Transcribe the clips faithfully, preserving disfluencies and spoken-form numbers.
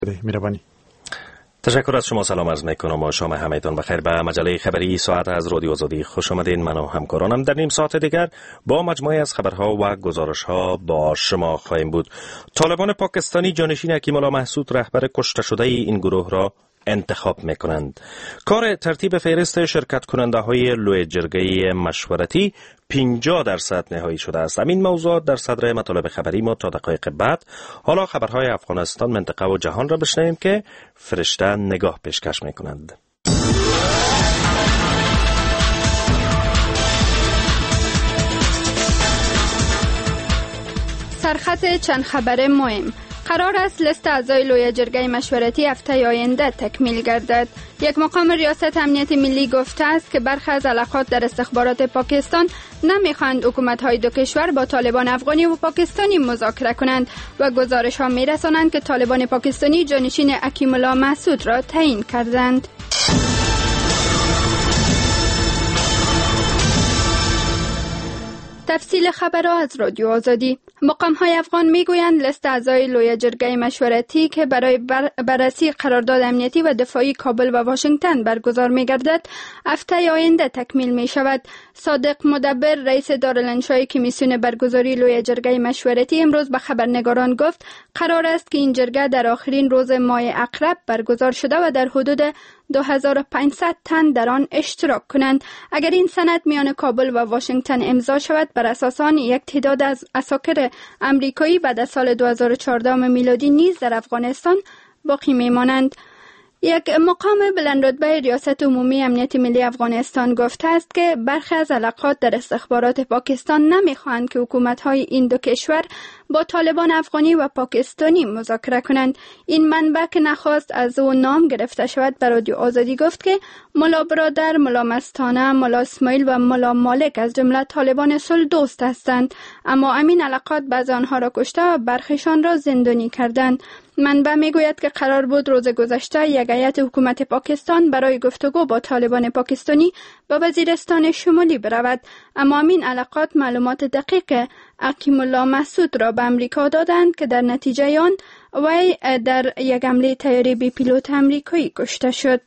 مهربانی. تشکر از شما. سلام عرض میکنم و شما همه‌تان بخیر. به مجله خبری ساعت از رادیو آزادی خوش آمدین. من و همکارانم در نیم ساعت دیگر با مجموعه از خبرها و گزارش‌ها با شما خواهیم بود. طالبان پاکستانی جانشین حکیم الله محسود رهبر کشته شده این گروه را انتخاب میکنند. کار ترتیب فهرست شرکت کننده های لوی جرگه مشورتی پنجاه درصد نهایی شده است. همین موضوعات در صدر مطالب خبری ما تا دقایق بعد. حالا خبرهای افغانستان، منطقه و جهان را بشنویم که فرشته نگاه پیشکش میکنند. سرخط چند خبر مهم. قرار است لیست اعضای لوی جرگه مشورتی هفته آینده تکمیل گردد. یک مقام ریاست امنیت ملی گفته است که برخی از علاقات در استخبارات پاکستان نمیخواهند حکومت‌های دو کشور با طالبان افغانی و پاکستانی مذاکره کنند و گزارش‌ها می‌رسانند که طالبان پاکستانی جانشین حکیم الله محسود را تعیین کردند. تفصیل خبرها از رادیو آزادی. مقام‌های افغان میگویند لیست اعضای لوی جرگه مشورتی که برای بر بررسی قرارداد امنیتی و دفاعی کابل و واشنگتن برگزار می‌گردد هفته آینده تکمیل می‌شود. صادق مدبر رئیس دارالانشای کمیسیون برگزاری لوی جرگه مشورتی امروز به خبرنگاران گفت قرار است که این جرگه در آخرین روز ماه عقرب برگزار شده و در حدود دو هزار و پانصد تن در آن اشتراک کنند. اگر این سند میان کابل و واشنگتن امضا شود، بر اساس آن یک تعداد از عساکر امریکایی بعد از سال دو هزار و چهارده میلادی نیز در افغانستان باقی میمانند. یک مقام بلندرتبه ریاست عمومی امنیت ملی افغانستان گفته است که برخی از علاقات در استخبارات پاکستان نمیخواهند که حکومت‌های این دو کشور با طالبان افغانی و پاکستانی مذاکره کنند. این منبع که نخواست از او نام گرفته شود به رادیو آزادی گفت که ملا برادر، ملا مستانه، ملا اسماعیل و ملا مالک از جمله طالبان صلح دوست هستند، اما امین علاقات بعض آنها را کشته و برخیشان را زندانی کردند. منبع میگوید که قرار بود روز گذشته یک هیئت حکومت پاکستان برای گفتگو با طالبان پاکستانی به وزیرستان شمالی برود، اما امین علاقات معلومات دقیق حکیم الله محسود را به امریکا دادند که در نتیجه آن وی در یک حمله طیاره بی پیلوت امریکایی کشته شد.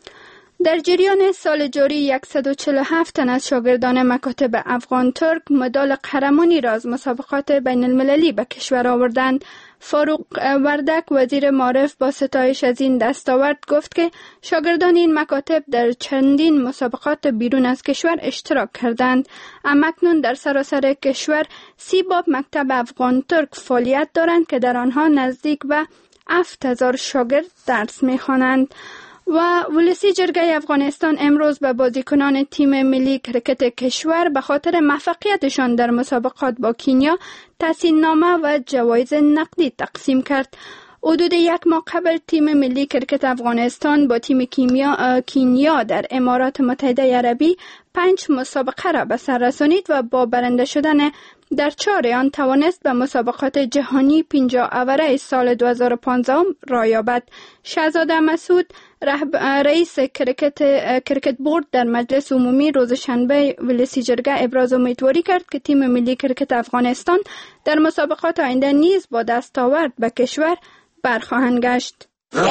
در جریان سال جاری صد و چهل و هفت تن از شاگردان مکاتب افغان ترک مدال قهرمانی را از مسابقات بین المللی به کشور آوردند. فاروق وردک وزیر معارف با ستایش از این دستاورد گفت که شاگردان این مکاتب در چندین مسابقات بیرون از کشور اشتراک کردند. اکنون در سراسر کشور سی باب مکتب افغان ترک فعالیت دارند که در آنها نزدیک به هفت هزار شاگرد درس می‌خوانند. و ولسی جرگه افغانستان امروز به بازیکنان تیم ملی کرکت کشور به خاطر موفقیتشان در مسابقات با کینیا تحسین نامه و جوایز نقدی تقسیم کرد. حدود یک ماه قبل تیم ملی کرکت افغانستان با تیم کیمیا کینیا در امارات متحده عربی پنج مسابقه را به سر رسانید و با برنده شدن در چهار آن توانست به مسابقات جهانی پنجاه اوره سال دو هزار و پانزده را یابد. شهزاده مسعود رئیس کرکت کرکت بورد در مجلس عمومی روز شنبه ولسی جرگه ابراز امیدواری کرد که تیم ملی کرکت افغانستان در مسابقات آینده نیز با دستاورد به کشور برخواهند گشت.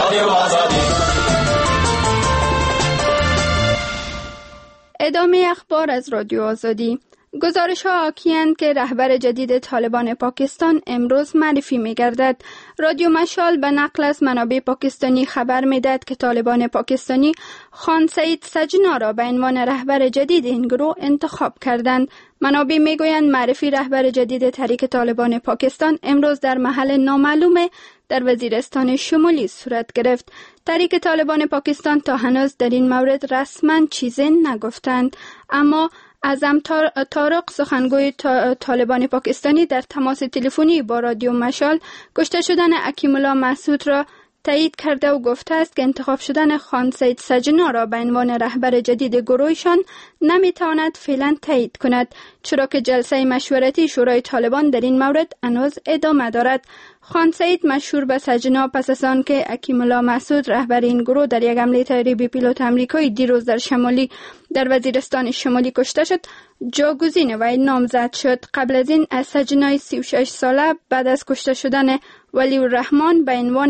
ادامه اخبار از رادیو آزادی. گزارش ها حاکی‌اند که رهبر جدید طالبان پاکستان امروز معرفی می‌گردد. رادیو مشال به نقل از منابع پاکستانی خبر می‌دهد که طالبان پاکستانی خان سعید سجنا را به عنوان رهبر جدید این گروه انتخاب کردند. منابع میگویند معرفی رهبر جدید تحریک طالبان پاکستان امروز در محل نامعلوم در وزیرستان شمالی صورت گرفت. تحریک طالبان پاکستان تا هنوز در این مورد رسما چیزی نگفتند، اما اعظم طارق سخنگوی طالبان پاکستانی در تماس تلفنی با رادیو مشال کشته شدن حکیم الله محسود را تایید کرده و گفته است که انتخاب شدن خان سعید سجنا را به عنوان رهبر جدید گروهشان نمیتواند فعلا تایید کند، چرا که جلسه مشورتی شورای طالبان در این مورد هنوز ادامه دارد. خان سعید مشهور به سجنا پس از آن که حکیم الله محسود رهبر این گروه در یک حمله طیاره بی پیلوت امریکایی دیروز در شمالی در وزیرستان شمالی کشته شد جاگزین وی نامزد شد. قبل از این از سجنای سی و شش ساله بعد از کشته شدن ولی الرحمن به عنوان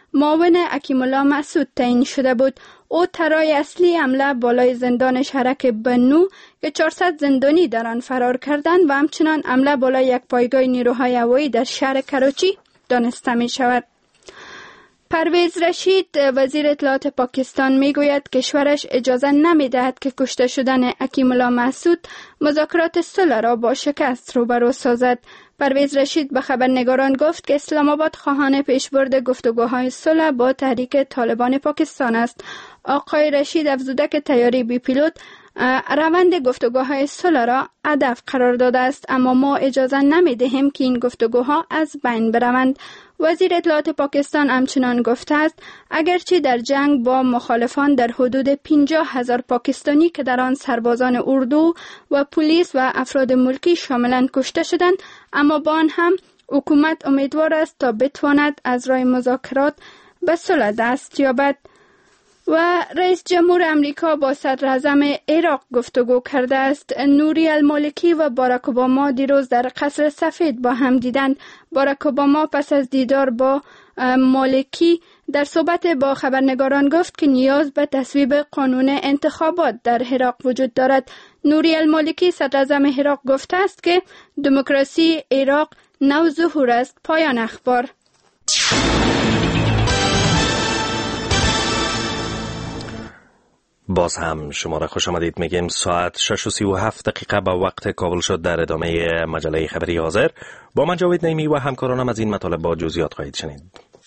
معاون حکیم الله مسعود تعیین شده بود. او طرح اصلی حمله بالای زندان شهرک بنو که چهارصد زندانی در آن فرار کردند و همچنان حمله بالای یک پایگاه نیروهای هوایی در شهر کراچی دانسته می شود. پرویز رشید وزیر اطلاعات پاکستان می گوید کشورش اجازه نمی دهد که کشته شدن حکیم الله مسعود مذاکرات صلح را با شکست روبرو سازد. پرویز رشید به خبرنگاران گفت که اسلام آباد خواهان پیشبرد گفتگوهای صلح با تحریک طالبان پاکستان است. آقای رشید افزوده که طیاره بی پیلوت روند گفتگوهای صلح را هدف قرار داده است، اما ما اجازه نمی دهیم که این گفتگوها از بین بروند. وزیر اطلاعات پاکستان همچنان گفته است اگرچه در جنگ با مخالفان در حدود پنجاه هزار پاکستانی که در آن سربازان اردو و پلیس و افراد ملکی شاملند کشته شدند، اما با آن هم حکومت امیدوار است تا بتواند از راه مذاکرات به صلح دست یابد. و رئیس جمهور امریکا با صدر اعظم عراق گفتگو کرده است. نوری المالکی و باراک اوباما دیروز در قصر سفید با هم دیدند. باراک اوباما پس از دیدار با مالکی در صحبت با خبرنگاران گفت که نیاز به تصویب قانون انتخابات در عراق وجود دارد. نوری المالکی صدر اعظم عراق گفته است که دموکراسی عراق نو ظهور است. پایان اخبار. باز هم شما را خوش آمدید میگیم. ساعت شش و سی و هفت دقیقه با وقت کابل شد. در ادامه مجله خبری حاضر با من جاوید نعیمی و همکارانم از این مطالب با جزئیات خواهید شنید.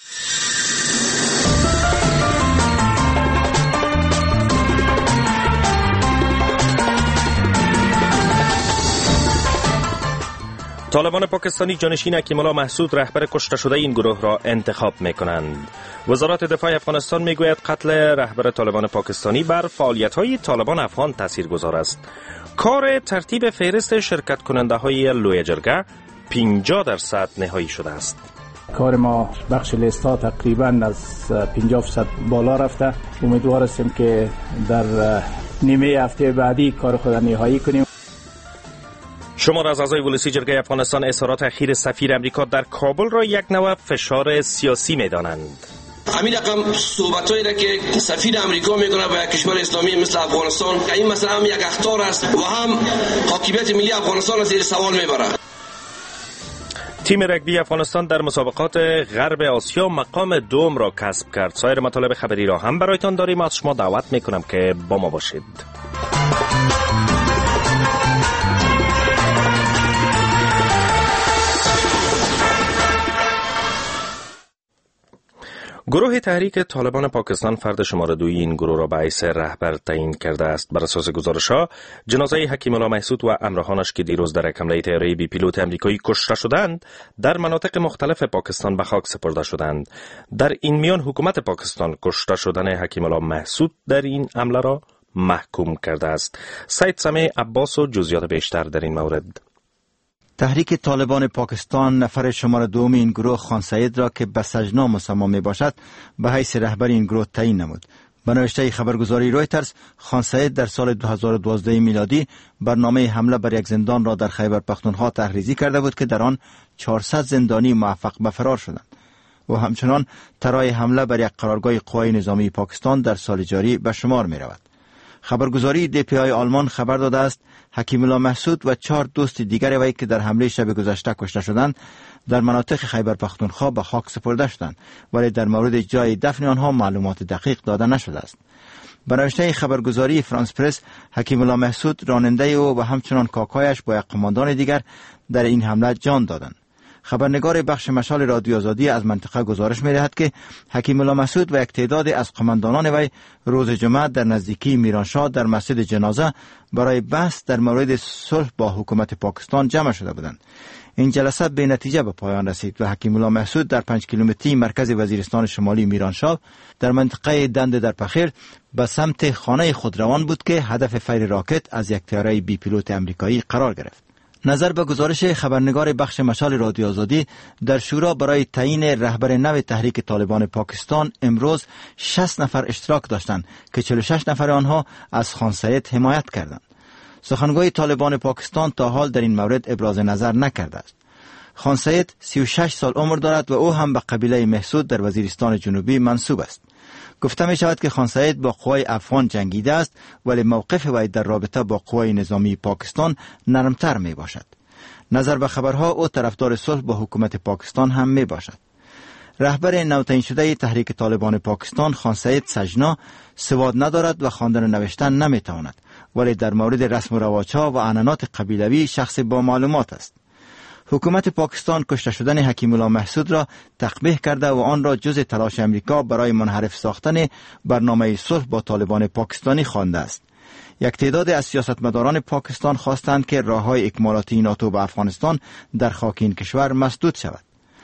طالبان پاکستانی جانشین حکیم الله مسعود رهبر کشته شده این گروه را انتخاب می‌کنند. وزارت دفاع افغانستان میگوید قتل رهبر طالبان پاکستانی بر فعالیت‌های طالبان افغان تاثیرگذار است. کار ترتیب فهرست شرکت کننده های لوی جرگه پنجاه درصد نهایی شده است. کار ما بخش لیستا تقریبا از پنجاه درصد بالا رفته. امیدوار هستیم که در نیمه هفته بعدی کار خود نهایی کنیم. شمار از اعضای ولسی جرگه افغانستان اظهارات اخیر سفیر امریکا در کابل را یک نوع فشار سیاسی می‌دانند. همین رقم صحبتایی را که سفیر امریکا میکنه با یک کشور اسلامی مثل افغانستان، این مسئله هم یک اخطار است و هم حاکمیت ملی افغانستان را زیر سوال میبره. تیم رگبی افغانستان در مسابقات غرب آسیا مقام دوم را کسب کرد. سایر مطالب خبری را هم برایتان داریم. از شما دعوت میکنم که با ما باشید. گروه تحریک طالبان پاکستان فرد شماره دوی این گروه را به حیث رهبر تعیین کرده است. بر اساس گزارش‌ها جنازه حکیم الله مسعود و همراهانش که دیروز در یک حمله طیاره بی پیلوت آمریکایی کشته شدند در مناطق مختلف پاکستان به خاک سپرده شدند. در این میان حکومت پاکستان کشته شدن حکیم الله مسعود در این حمله را محکوم کرده است. سید سمیع عباس و جزئیات بیشتر در این مورد. تحریک طالبان پاکستان نفر شماره دوم این گروه خان سعید را که به سجنا مسمى می باشد به حیث رهبر این گروه تعیین نمود. به نوشته خبرگزاری رویترز، خان سعید در سال دو هزار و دوازده میلادی برنامه حمله بر یک زندان را در خیبر پختونخوا تحریزی کرده بود که در آن چهارصد زندانی موفق به فرار شدند. و همچنان طرح حمله بر یک قرارگاه قوای نظامی پاکستان در سال جاری به شمار می رود. خبرگزاری دی پی آی آلمان خبر داده است حکیم الله مسعود و چهار دوست دیگر وی که در حمله شب گذشته کشته شدند در مناطق خیبر پختونخوا به خاک سپرده شدند، ولی در مورد جای دفن آنها معلومات دقیق داده نشده است. به نوشته خبرگزاری فرانس پرس، حکیم الله مسعود، راننده او و همچنان کاکایش با یک قماندان دیگر در این حمله جان دادند. خبرنگار بخش مشال رادیو آزادی از منطقه گزارش می‌دهد که حکیم الله مسعود و یک تعداد از قماندانان وی روز جمعه در نزدیکی میرانشاه در مسجد جنازه برای بحث در مورد صلح با حکومت پاکستان جمع شده بودند. این جلسه به نتیجه به پایان رسید و حکیم الله مسعود در پنج کیلومتری مرکز وزیرستان شمالی میرانشاه در منطقه دنده در پخیر به سمت خانه خود روان بود که هدف فیر راکت از یک طیاره بی پیلوت آمریکایی قرار گرفت. نظر به گزارش خبرنگار بخش مشال رادیو آزادی، در شورا برای تعیین رهبر نو تحریک طالبان پاکستان امروز شصت نفر اشتراک داشتند که چهل و شش نفر آنها از خان سعید حمایت کردند. سخنگوی طالبان پاکستان تا حال در این مورد ابراز نظر نکرده است. خان سید سی و شش سال عمر دارد و او هم به قبیله محسود در وزیرستان جنوبی منسوب است. گفته می شود که خان سید با قوای افغان جنگیده است، ولی موقف وی در رابطه با قوای نظامی پاکستان نرمتر می باشد. نظر به خبرها او طرفدار صلح با حکومت پاکستان هم می باشد. رهبر نوتعیین شده تحریک طالبان پاکستان خان سید سجنا سواد ندارد و خواندن و نوشتن نمی تواند، ولی در مورد رسم و رواجها و عنعنات قبیلوی شخص با معلومات است. حکومت پاکستان کشته شدن حکیم الله محسود را تقبیح کرده و آن را جز تلاش امریکا برای منحرف ساختن برنامه صلح با طالبان پاکستانی خوانده است. یک تعداد از سیاستمداران پاکستان خواستند که راههای اکمالاتی ناتو به افغانستان در خاک این کشور مسدود شود.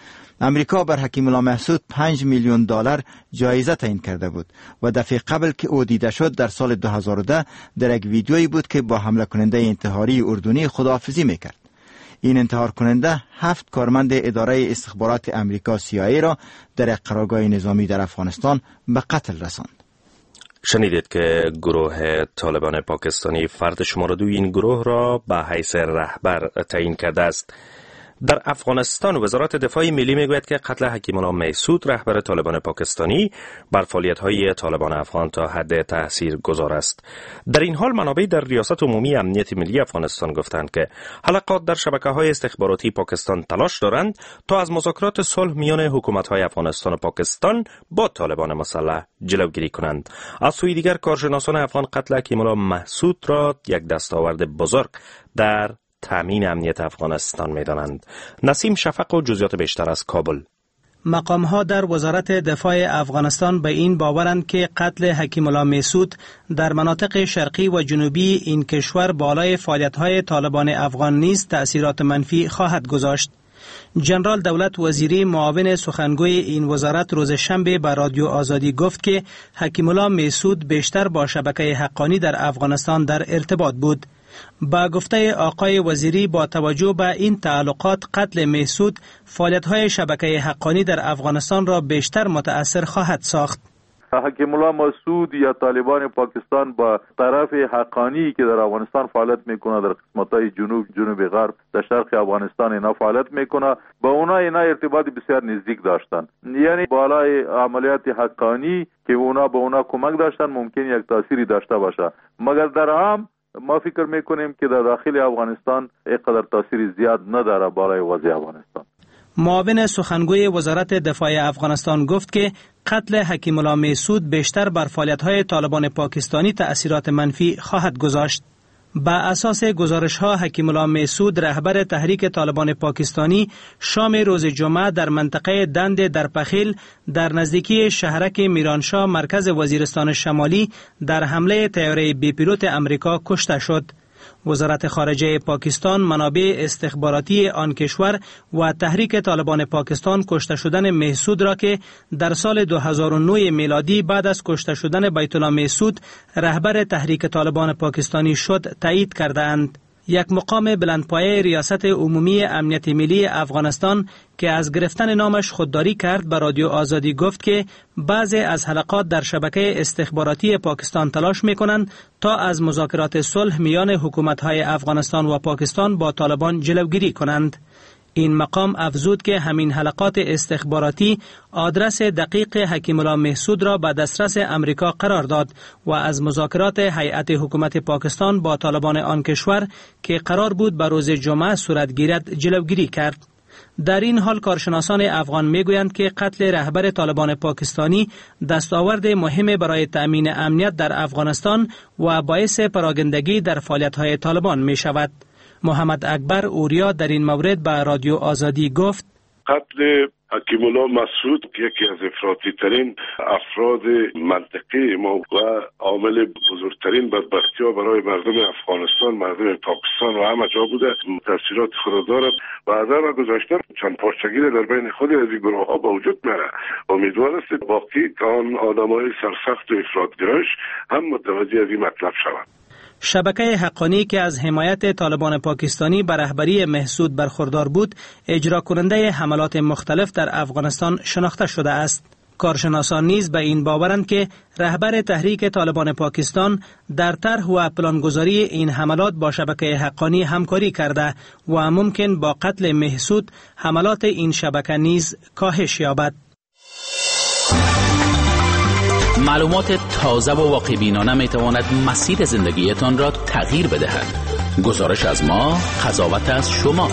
امریکا بر حکیم الله محسود پنج میلیون دلار جایزه تعیین کرده بود و دفعه قبل که او دیده شد در سال دو هزار و ده در یک ویدیویی بود که با حمله کننده انتحاری اردنی خداحافظی میکرد. این انتحار کننده هفت کارمند اداره استخبارات امریکا سی آی ای را در یک قرارگاه نظامی در افغانستان به قتل رساند. شنیدید که گروه طالبان پاکستانی فرد شماره دو این گروه را به حیث رهبر تعیین کرده است. در افغانستان وزارت دفاع ملی میگوید که قتل حکیم الله محسود رهبر طالبان پاکستانی بر فعالیت‌های طالبان افغان تا حد تأثیر گذار است. در این حال منابع در ریاست عمومی امنیت ملی افغانستان گفتند که حلقات در شبکه‌های استخباراتی پاکستان تلاش دارند تا از مذاکرات صلح میان حکومت‌های افغانستان و پاکستان با طالبان مسلح جلوگیری کنند. از سوی دیگر کارشناسان افغان قتل حکیم الله محسود را یک دستاورد بزرگ در تامین امنیت افغانستان می‌دانند. نسیم شفق و جزئیات بیشتر از کابل. مقام‌ها در وزارت دفاع افغانستان به این باورند که قتل حکیم الله محسود در مناطق شرقی و جنوبی این کشور بالای فعالیت‌های طالبان افغان نیز تأثیرات منفی خواهد گذاشت. جنرال دولت وزیری معاون سخنگوی این وزارت روز شنبه به رادیو آزادی گفت که حکیم الله محسود بیشتر با شبکه حقانی در افغانستان در ارتباط بود. با گفته آقای وزیری با توجه به این تعلقات قتل محسود فعالیت‌های شبکه حقانی در افغانستان را بیشتر متأثر خواهد ساخت. حکیم الله محسود یا طالبان پاکستان با طرف حقانی که در افغانستان فعالیت میکنه در قسمت‌های جنوب جنوب غرب در شرق افغانستان اینا فعالیت میکنه با اونا اینا ارتباط بسیار نزدیک داشتن، یعنی بالای عملیات حقانی که اونا به اونا کمک داشتن ممکن یک تأثیری داشته باشه، مگر در هم ما فکر میکنیم که در داخل افغانستان اینقدر تأثیر زیاد نداره بالای وضع افغانستان. معاون سخنگوی وزارت دفاع افغانستان گفت که قتل حکیم الله محسود بیشتر بر فعالیت‌های طالبان پاکستانی تأثیرات منفی خواهد گذاشت. با اساس گزارش‌ها حکیم الله محسود رهبر تحریک طالبان پاکستانی شام روز جمعه در منطقه دند در پخیل در نزدیکی شهرک میرانشاه مرکز وزیرستان شمالی در حمله طیاره بی پیلوت امریکا کشته شد. وزارت خارجه پاکستان منابع استخباراتی آن کشور و تحریک طالبان پاکستان کشته شدن محسود را که در سال دو هزار و نه میلادی بعد از کشته شدن بیت الله محسود رهبر تحریک طالبان پاکستانی شد تایید کردند. یک مقام بلندپایه ریاست عمومی امنیت ملی افغانستان که از گرفتن نامش خودداری کرد به رادیو آزادی گفت که بعضی از حلقات در شبکه استخباراتی پاکستان تلاش می‌کنند تا از مذاکرات صلح میان حکومت‌های افغانستان و پاکستان با طالبان جلوگیری کنند. این مقام افزود که همین حلقات استخباراتی آدرس دقیق حکیم الله محسود را به دسترس امریکا قرار داد و از مذاکرات هیئت حکومت پاکستان با طالبان آن کشور که قرار بود به روز جمعه صورت گیرد جلوگیری کرد. در این حال کارشناسان افغان میگویند که قتل رهبر طالبان پاکستانی دستاورد مهم برای تأمین امنیت در افغانستان و باعث پراگندگی در فعالیت‌های طالبان می شود. محمد اکبر اوریا در این مورد به رادیو آزادی گفت قتل حکیم الله محسود یکی از افراطی ترین افراد منطقه ما و عامل بزرگترین بدبختی ها برای مردم افغانستان، مردم پاکستان و همه جا بوده، تاثیرات خود دارد و از آن گذاشته چند پارچگی در بین خود از این گروه ها با وجود میره. امیدوار است باقی که آن آدمای سرسخت و افراطگراش هم متوجه از این مطلب شوند. شبکه حقانی که از حمایت طالبان پاکستانی به رهبری محسود برخوردار بود، اجرا کننده حملات مختلف در افغانستان شناخته شده است. کارشناسان نیز به این باورند که رهبر تحریک طالبان پاکستان در طرح و پلانگذاری این حملات با شبکه حقانی همکاری کرده و ممکن با قتل مهسود حملات این شبکه نیز کاهش یابد. معلومات تازه و واقع‌بینانه می تواند مسیر زندگیتان را تغییر بدهد. گزارش از ما، قضاوت از شما.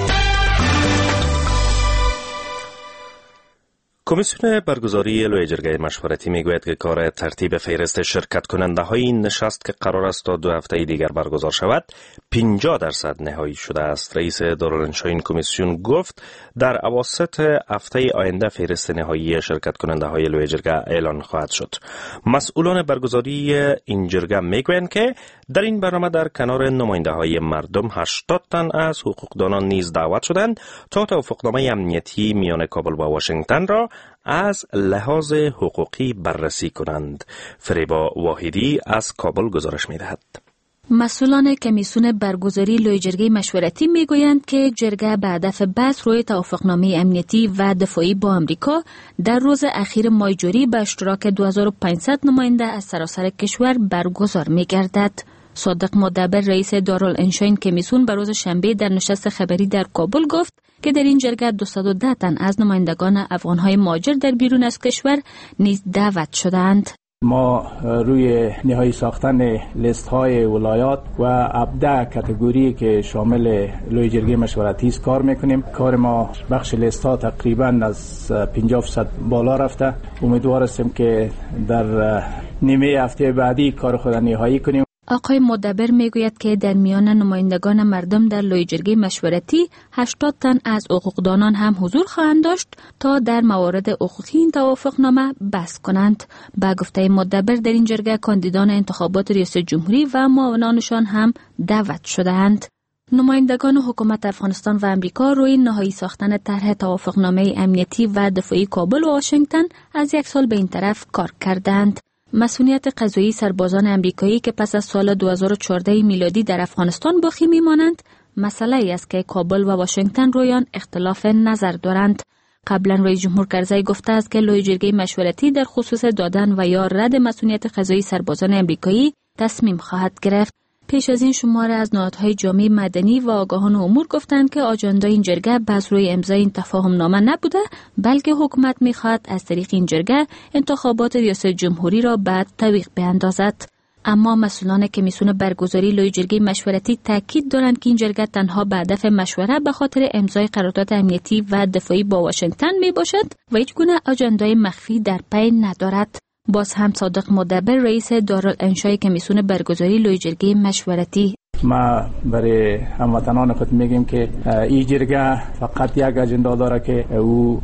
کمیسیون برگزاری لوی جرگه مشورتی میگوید که کار ترتیب فهرست شرکت کننده های این نشست که قرار است تا دو هفته دیگر برگزار شود پنجاه درصد نهایی شده است. رئیس دارالانشای این کمیسیون گفت در اواسط هفته آینده فهرست نهایی شرکت کننده های لوی جرگه اعلان خواهد شد. مسئولان برگزاری این جرگه میگویند که در این برنامه در کنار نماینده های مردم هشتاد تن از حقوقدانان نیز دعوت شدند تا توافقنامه امنیتی میان کابل و واشنگتن را از لحاظ حقوقی بررسی کنند. فریبا واحدی از کابل گزارش می‌دهد. مسئولان کمیسیون برگزاری لوی جرگه مشورتی میگویند که جرگه به هدف بحث روی توافقنامه امنیتی و دفاعی با امریکا در روز اخیر ماه جاری به اشتراک دو هزار و پانصد نماینده از سراسر کشور برگزار می‌گردد. صادق مدبر رئیس دارالانشای این کمیسیون به روز شنبه در نشست خبری در کابل گفت که در این جرگه دویست و ده تن از نمایندگان افغان‌های مهاجر در بیرون از کشور نیز دعوت شدند. ما روی نهایی ساختن لیست های ولایات و هفده کاتگوری که شامل لوی جرگه مشورتی است کار میکنیم. کار ما بخش لیست ها تقریبا از پنجاه درصد بالا رفته. امیدوار هستیم که در نیمه هفته بعدی کار خود نهایی کنیم. آقای مدبر میگوید که در میان نمایندگان مردم در لوی جرگه مشورتی هشتاد تن از حقوقدانان هم حضور خواهند داشت تا در موارد حقوقی این توافقنامه بحث کنند. با گفته مدبر در این جرگه کاندیدان انتخابات ریاست جمهوری و معاونانشان هم دعوت شده‌اند. نمایندگان حکومت افغانستان و امریکا روی نهایی ساختن طرح توافقنامه امنیتی و دفاعی کابل و واشنگتن از یک سال به این طرف کار کردند. مسئولیت قضایی سربازان امریکایی که پس از سال دو هزار و چهارده میلادی در افغانستان باقی میمانند مسئله ای است که کابل و واشنگتن روی آن اختلاف نظر دارند. قبلا رئیس جمهور کرزی گفته است که لوی جرگه مشورتی در خصوص دادن و یا رد مسئولیت قضایی سربازان امریکایی تصمیم خواهد گرفت. پیش از این شمار از نهادهای جامعه مدنی و آگاهان امور گفتند که آجنده این جرگه بس روی امضای این تفاهم نامه نبوده، بلکه حکومت می‌خواهد از طریق این جرگه انتخابات ریاست جمهوری را بعد تعویق بیندازد. اما مسئولان کمیسیون برگزاری لوی جرگه مشورتی تاکید دارند که این جرگه تنها به هدف مشوره به خاطر امضای قرارداد امنیتی و دفاعی با واشنگتن میباشد و هیچ گونه آجندای مخفی در پی ندارد. باز هم صادق مدبر رئیس دارالانشای کمیسیون برگزاری لوی جرگه مشورتی: ما برای هموطنان خود میگیم که این جرگه فقط یک اجندا داره که او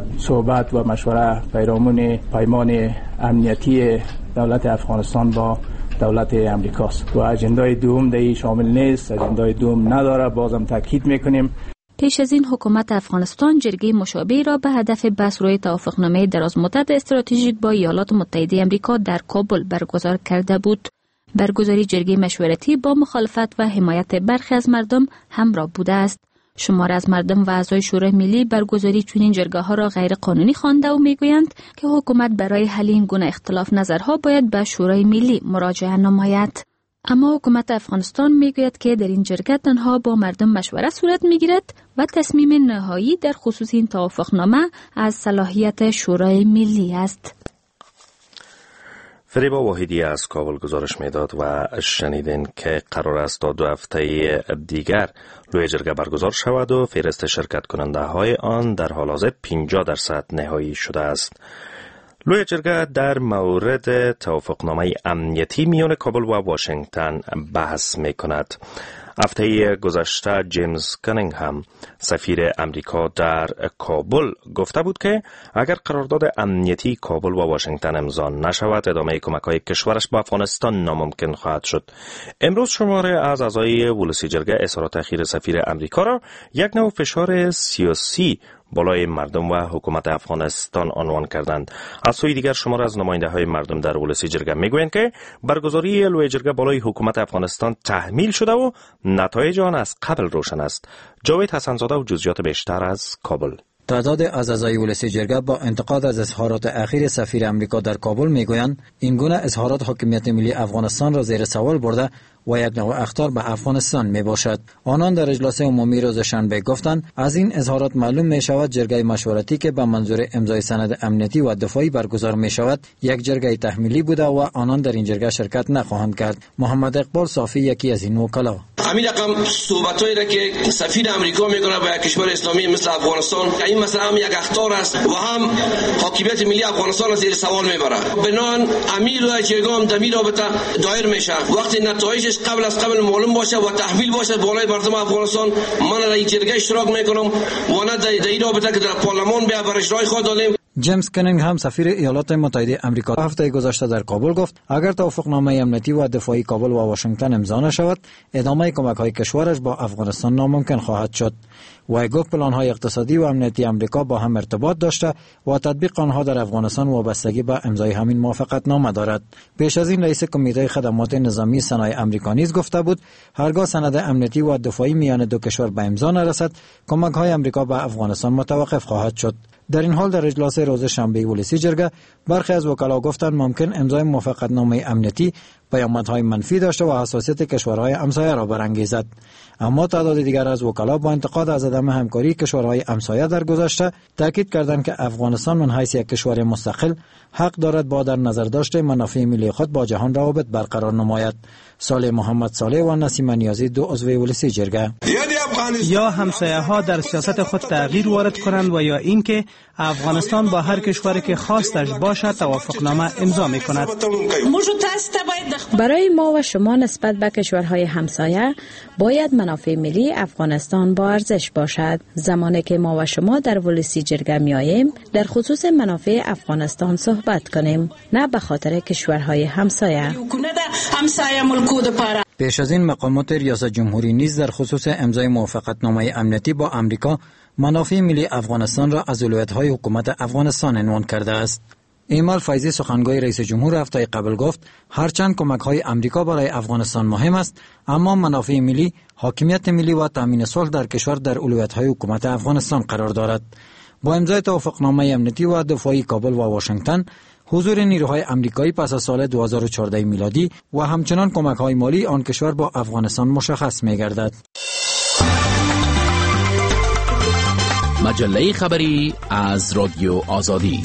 صحبت و مشوره پیرامون پیمان امنیتی دولت افغانستان با دولت امریکاست و اجندای دوم در شامل نیست، اجندای دوم نداره. بازم تاکید میکنیم. پیش از این حکومت افغانستان جرگه مشابه را به هدف بحث روی توافقنامه درازمدت استراتژیک با ایالات متحده آمریکا در کابل برگزار کرده بود. برگزاری جرگه مشورتی با مخالفت و حمایت برخی از مردم همراه بوده است. شمار از مردم و اعضای شورای ملی برگزاری چنین جرگه ها را غیر قانونی خوانده و میگویند که حکومت برای حل این گونه اختلاف نظرها باید به شورای ملی مراجعه نماید. اما حکومت افغانستان میگوید که در این جرگه تنها با مردم مشوره صورت میگیرد و تصمیم نهایی در خصوص این توافقنامه از صلاحیت شورای ملی است. فریبا واحدی از کابل گزارش میداد و شنیدین که قرار است تا دو هفته دیگر لوی جرگه برگزار شود و فهرست شرکت کننده های آن در حال حاضر پنجاه درصد نهایی شده است. لوی جرگه در مورد توافقنامه امنیتی میان کابل و واشنگتن بحث می کند. هفته گذشته جیمز کانینگهم سفیر امریکا در کابل گفته بود که اگر قرارداد امنیتی کابل و واشنگتن امضا نشود ادامه کمک‌های کشورش به افغانستان ناممکن خواهد شد. امروز شماره از اعضای ولسی جرگه اظهارات اخیر سفیر امریکا را یک نوع فشار سیاسی بالای مردم و حکومت افغانستان عنوان کردند. از سوی دیگر شمار از نماینده های مردم در ولسی جرگه میگویند که برگزاری لوی جرگه بالای حکومت افغانستان تحمیل شده و نتایج آن از قبل روشن است. جاوید حسنزاده و جزئیات بیشتر از کابل. تعداد از اعضای ولسی جرگه با انتقاد از اظهارات اخیر سفیر امریکا در کابل میگویند این گونه اظهارات حاکمیت ملی افغانستان را زیر سوال برده و یک نوع اخطار به افغانستان می باشد. آنان در اجلاس عمومی روز شنبه گفتند از این اظهارات معلوم می شود جرگه مشورتی که به منظور امضای سند امنیتی و دفاعی برگزار می شود یک جرگه تحمیلی بوده و آنان در این جرگه شرکت نخواهند کرد. محمد اقبال صافی یکی از این وکلا: همین رقم صحبتایی را که سفیر امریکا میکنه با کشور اسلامی مثل افغانستان، این مثلا هم یک اخطار است و هم حاکمیت ملی افغانستان زیر سوال میبره. بنان امیر و جرگه هم در این رابطه دایر میشه. وقتی نتایجش قبل از قبل معلوم باشه و تحویل باشه بالای مردم افغانستان، من در این جرگه اشتراک میکنم و نه در این رابطه که در پارلمان به برش رای خود دادیم. جیمز کنینگ هم سفیر ایالات متحده آمریکا هفته گذشته در کابل گفت اگر توافقنامه امنیتی و دفاعی کابل و واشنگتن امضا نشود ادامه کمک‌های کشورش با افغانستان ناممکن خواهد شد. و گفت پلان‌های اقتصادی و امنیتی آمریکا با هم ارتباط داشته و تطبیق آنها در افغانستان وابستگی به امضای همین موافقتنامه دارد. پیش از این رئیس کمیته خدمات نظامی صنایع آمریکا نیز گفته بود هرگاه سند امنیتی و دفاعی میان دو کشور به امضا نرسد کمک‌های آمریکا به افغانستان متوقف خواهد شد. در این حال در اجلاس روز شنبه ولسی جرگه برخی از وکلا گفتند ممکن امضای موافقتنامه امنیتی پیامدهای منفی داشته و حساسیت کشورهای همسایه را برانگیزد. اما تعداد دیگر از وکلا با انتقاد از عدم همکاری کشورهای همسایه در گذشته تاکید کردند که افغانستان من حیث یک کشور مستقل حق دارد با در نظر داشته منافع ملی خود با جهان روابط برقرار نماید. صالح محمد صالح و نسیم نیازی دو عضو ولسی جرگه: یا همسایه ها در سیاست خود تغییر وارد کنند و یا اینکه افغانستان با هر کشوری که خواستش باشد توافقنامه امضا می کند. برای ما و شما نسبت به کشورهای همسایه باید منافع ملی افغانستان با ارزش باشد. زمانی که ما و شما در ولسی جرگه می آییم در خصوص منافع افغانستان صحبت کنیم، نه به خاطر کشورهای همسایه. پیش از این مقامات ریاست جمهوری نیز در خصوص امضای موافقتنامه امنیتی با امریکا منافع ملی افغانستان را از اولویت‌های حکومت افغانستان عنوان کرده است. ایمال فیضی سخنگوی رئیس جمهور هفته قبل گفت هرچند کمک‌های امریکا برای افغانستان مهم است اما منافع ملی، حاکمیت ملی و تامین صلح در کشور در اولویت‌های حکومت افغانستان قرار دارد. با امضای توافقنامه امنیتی و دفاعی کابل و واشنگتن حضور نیروهای امریکایی پس از سال دو هزار و چهارده میلادی و همچنان کمک‌های مالی آن کشور با افغانستان مشخص می‌گردد. مجله خبری از رادیو آزادی.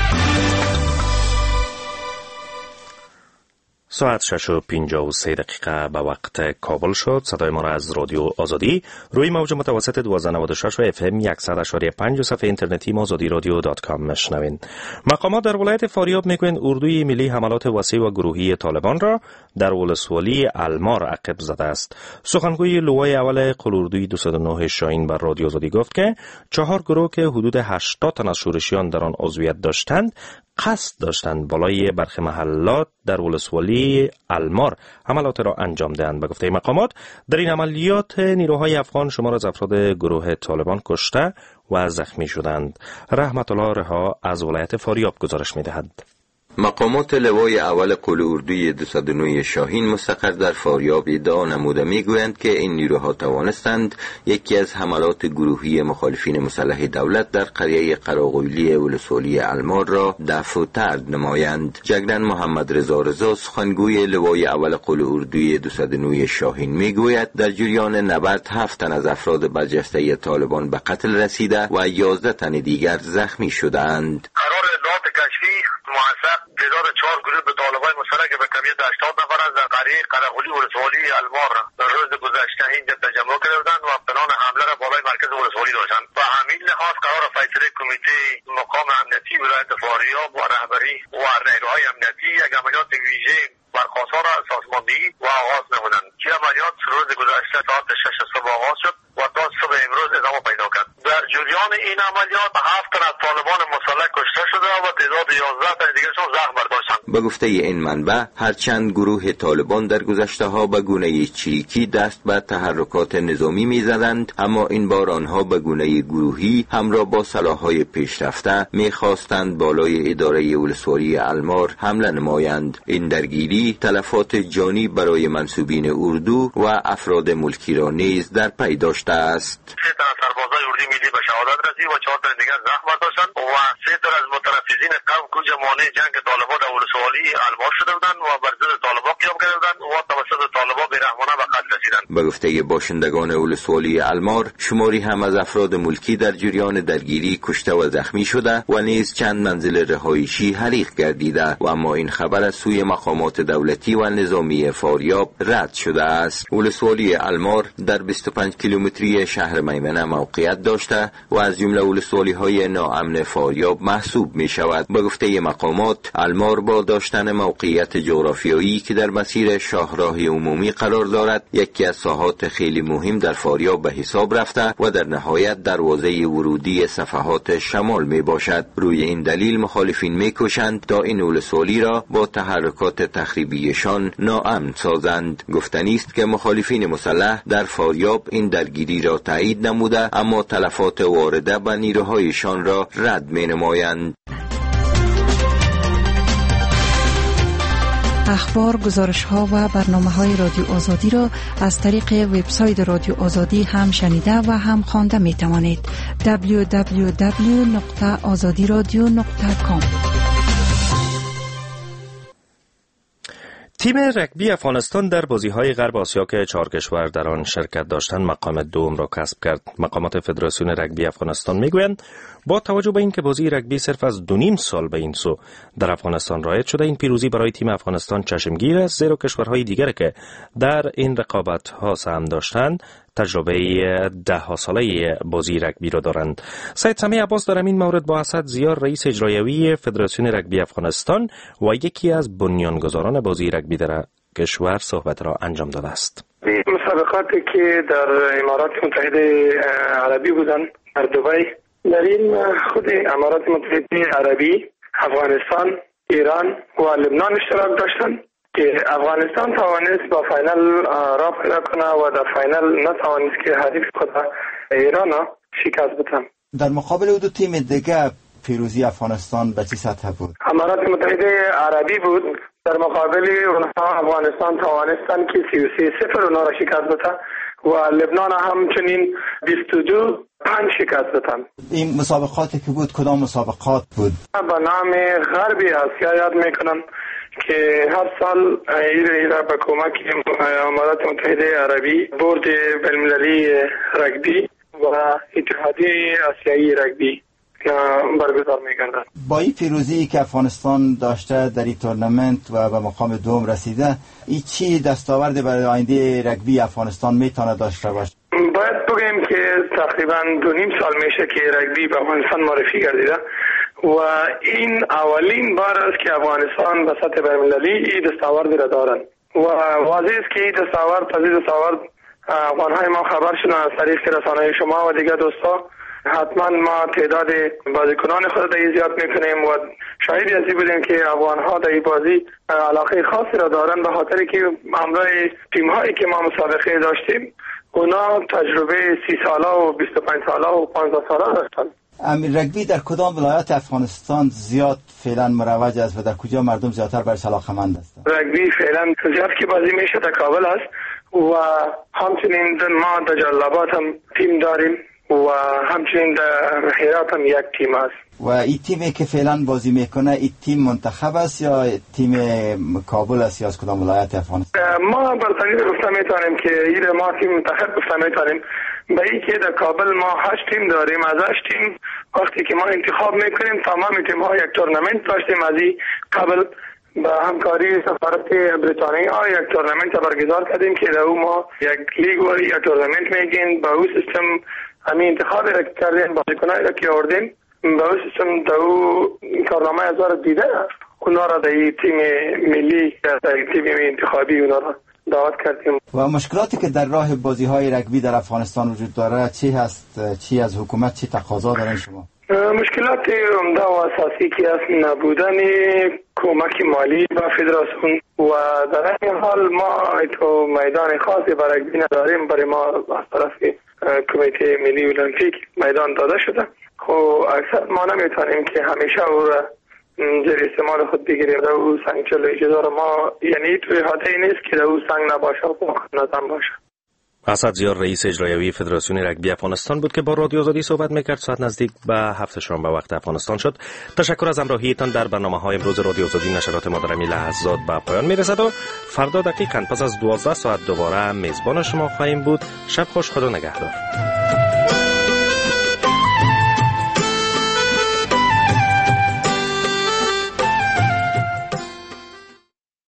ساعت شش و پنجاه و سه دقیقه به وقت کابل شد. صدای ما را از رادیو آزادی روی موج متوسط دویست و نود و شش و اف ام صد و اشاری پنج و صفحه اینترنتی ما آزادی رادیو دات کام میشنوین. مقامات در ولایت فاریاب میگویند اردوی ملی حملات وسیع و گروهی طالبان را در ولسوالی المار عقب زده است. سخنگوی لوای اول قلوردوی دویست و نه شاهین بر رادیو آزادی گفت که چهار گروه که حدود هشتاد تن از شورشیان در آن عضویت داشتند قصد داشتند بالای برخی محلات در ولسوالی المار عملات را انجام دهند. به گفته مقامات در این عملیات نیروهای افغان شمار از افراد گروه طالبان کشته و زخمی شدند. رحمت الله رها از ولایت فاریاب گزارش می‌دهد. مقامات لوای اول قل اردوی دویست و نه شاهین مستقر در فاریاب ادعا نموده میگویند که این نیروها توانستند یکی از حملات گروهی مخالفین مسلح دولت در قریه قراقویلی ولسوالی المار را دفع و طرد نمایند. جگرن محمد رضا رضا سخنگوی لوای اول قل اردوی دویست و نه شاهین میگوید در جریان نبرد هفت تن از افراد برجسته طالبان به قتل رسیده و یازده تن دیگر زخمی شدند. موثق تعداد چهار گروه به طالبان مسلح که به کمیت هشتاد نفر از در قریه قرقولی ولسوالی المار در روز گذشته اینجا تجمع کردند و پلان حمله را بالای مرکز ولسوالی داشتند. و همین لحاظ قرار فیصله کمیته مقام امنیتی ولایت فاریاب و رهبری و نیروهای امنیتی یک عملیات ویژه بر خواستار سازماندهی و آغاز نمودند که عملیات روز گذشته ساعت شش صبح آغاز شد و تا صبح امروز ادامه پیدا کرد. در جریان این عملیات هفت تن از طالبان مسلح کشته شده و تعداد یازده تن دیگرشون زخم برداشتند. به گفته این منبع هرچند گروه طالبان در گذشته ها به گونه چریکی دست به تحرکات نظامی می‌زدند اما این بار آنها به گونه گروهی همراه با سلاح‌های پیشرفته می‌خواستند بالای اداره ولسوالی المار حمله نمایند. این درگیری تلفات جانی برای منسوبین اردو و افراد ملکی را نیز در پی داشته است. سه تن از سربازای اردوی ملی به شهادت رسید و چهار تن دیگر زخم برداشتند و سه تن از متنفذین قوم که مانع جنگ طالبان در ولسوالی المار شده بودند و بر ضد طالبان قیام کرده بودند و توسط طالبان بیرحمانه به قتل رسیدند. به گفته باشندگان ولسوالی المار، شماری هم از افراد ملکی در جریان درگیری کشته و زخمی شده و نیز چند منزل رهایشی حریق گردیده و اما این خبر از سوی مقامات دولتی و نظامی فاریاب رد شده است. ولسوالی المار در بیست و پنج کیلومتری شهر میمنه موقعیت داشته و از جمله ولسوالی های ناامن فاریاب محسوب می شود. به گفته مقامات، المار با داشتن موقعیت جغرافیایی که در مسیر شاهراه عمومی قرار دارد، یکی از ساحات خیلی مهم در فاریاب به حساب رفته و در نهایت دروازه ورودی صفحات شمال می باشد. روی این دلیل مخالفین می کوشند تا این ولسوالی را با تحرکات تخریبیشان ناامن سازند. گفتنی است که مخالفین مسلح در فاریاب این درگیری را تایید نموده، اما تلفات وارده به نیروهایشان را رد می نمایند. اخبار، گزارش‌ها و برنامه‌های رادیو آزادی را از طریق وبسایت رادیو آزادی هم شنیده و هم خوانده می‌توانید. دبلیو دبلیو دبلیو نقطه آزادی رادیو نقطه کام. تیم رگبی افغانستان در بازی‌های غرب آسیا که چهار کشور در آن شرکت داشتند مقام دوم را کسب کرد. مقامات فدراسیون رگبی افغانستان میگویند با توجه به اینکه بازی رگبی صرف از دو نیم سال به این سو در افغانستان رایج شده، این پیروزی برای تیم افغانستان چشمگیر است، زیرا کشورهای دیگر که در این رقابت‌ها سهم داشتند تجربه ده ها ساله بازی رگبی را دارند. سید سمیع عباس در این مورد با اسد زیار، رئیس اجرایی فدراسیون رگبی افغانستان و یکی از بنیانگذاران بازی رگبی در کشور صحبت را انجام داده است. مسابقاتی که در امارات متحده عربی بودن، در دبی، در این خود امارات متحده عربی افغانستان، ایران و لبنان اشتراک داشتند که افغانستان توانست با فاینال را پیدا کنه و در فاینال نتوانست که حریف خود ایران شکست بده. در مقابل دو تیم دیگه پیروزی افغانستان به چه سطح بود؟ امارات متحده عربی بود. در مقابل اونها افغانستان توانستند که سی و سه صفر اونها را شکست بده و لبنان همچنین بیست و دو پنج شکست دادن. این مسابقاتی که بود کدام مسابقات بود؟ به نام غربی آسیا یاد میکنن که هر سال ایره به کمک امارات متحده عربی بورد بین‌المللی رگبی و اتحادیه آسیایی رگبی برگزار می‌کردن. با این پیروزی که افغانستان داشته در این تورنمنت و به مقام دوم رسیده، این چی دستاورد برای آینده رگبی افغانستان میتونه داشته باشه؟ باید بگیم که تقریبا دو نیم سال میشه که رگبی به افغانستان معرفی گردیده و این اولین بار است که افغانستان به سطح بین‌المللی این دستاورد را دارن و واضح است که این دستاورد تازه دستاورد افغان‌های ما خبر شدن از طریق رسانه‌های شما و دیگر دوستا. حتما ما تعداد بازیکنان خود را زیاد میکنیم و شاهدی از این بودیم که افغان‌ها در این بازی علاقه خاصی را دارن به خاطر که همراه تیم‌هایی که ما مسابقه داشتیم اونا تجربه سی ساله و بیست و پنج ساله و پانزده ساله داشتن. امیر، رگبی در کدام ولایت افغانستان زیاد فعلا مروج است و در کجا مردم زیادتر برش علاقه‌مند هستند؟ رگبی فعلا زیاد که بازی میشه در کابل است و همچنین ما در جلال‌آباد هم تیم داریم و همچنین در هرات هم یک تیم است. و این تیمی که فعلا بازی میکنه این تیم منتخب است یا تیم کابل است یا از کدام ولایت افغانستان؟ ما برتری گفته میتونیم که این ما تیم منتخب گفته میتونیم به این که در کابل ما هشت تیم داریم. از هشت تیم وقتی که ما انتخاب میکنیم تمام تیم ها یک تورنمنت داشتیم از این قبل با همکاری سفارت بریتانیایی ها یک تورنمنت برگزار کردیم که در او ما یک لیگ و یک تورنمنت میگیم با او سیستم همین انتخاب را کردیم بازیکنایی را که آوردیم با او سیستم در او کارنامه از را دیده اونا را در تیم ملی در تیم انتخابی اونا را دعوت کردیم. و مشکلاتی که در راه بازی های رگبی در افغانستان وجود داره چی هست؟ چی از حکومت چی تقاضا دارن شما؟ مشکلات عمده و اساسی که از نبودن کمک مالی به فدراسیون و در این حال ما تو میدان خاصی برای رگبی نداریم. برای ما از طرف کمیته ملی المپیک میدان داده شده. خب اکثر ما نمیتونیم که همیشه او را زیر استعمال خود بگیریم. در او سنگ چلو اجازه ما یعنی توی حاطه نیست که در او سنگ نباشه و نظم باشه. اسد زیار رئیس اجرایی فدراسیون رگبی افغانستان بود که با رادیو آزادی صحبت میکرد. ساعت نزدیک به هفت شام به وقت افغانستان شد. تشکر از همراهیتان در برنامه‌های امروز رادیو آزادی. نشرات ما در این لحظات به پایان میرسد و فردا دقیقاً پس از دوازده ساعت دوباره میزبان شما خواهیم بود. شب خوش، خدا نگهدار.